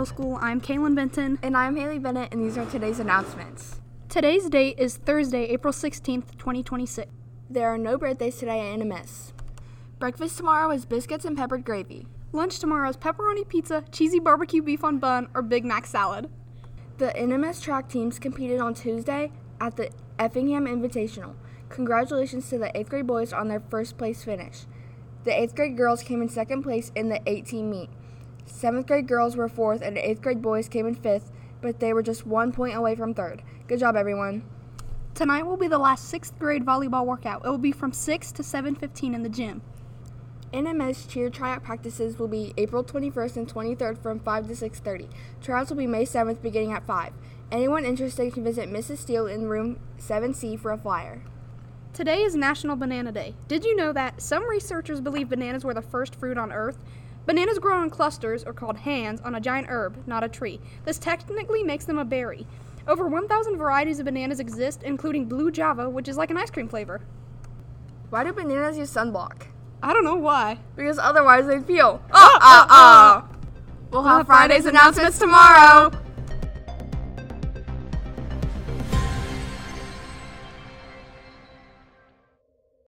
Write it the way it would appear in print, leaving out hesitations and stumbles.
Middle School. I'm Kaylin Benton. And I'm Haley Bennett, and these are today's announcements. Today's date is Thursday, April 16th, 2026. There are no birthdays today at NMS. Breakfast tomorrow is biscuits and peppered gravy. Lunch tomorrow is pepperoni pizza, cheesy barbecue beef on bun, or Big Mac salad. The NMS track teams competed on Tuesday at the Effingham Invitational. Congratulations to the 8th grade boys on their first place finish. The 8th grade girls came in second place in the 8-team meet. 7th grade girls were 4th and 8th grade boys came in 5th, but they were just 1 point away from 3rd. Good job, everyone. Tonight will be the last 6th grade volleyball workout. It will be from 6 to 7:15 in the gym. NMS cheer tryout practices will be April 21st and 23rd from 5 to 6:30. Tryouts will be May 7th beginning at 5. Anyone interested can visit Mrs. Steele in room 7C for a flyer. Today is National Banana Day. Did you know that some researchers believe bananas were the first fruit on Earth? Bananas grow in clusters, or called hands, on a giant herb, not a tree. This technically makes them a berry. Over 1,000 varieties of bananas exist, including blue Java, which is like an ice cream flavor. Why do bananas use sunblock? I don't know why. Because otherwise they'd peel. We'll have Friday's announcements tomorrow.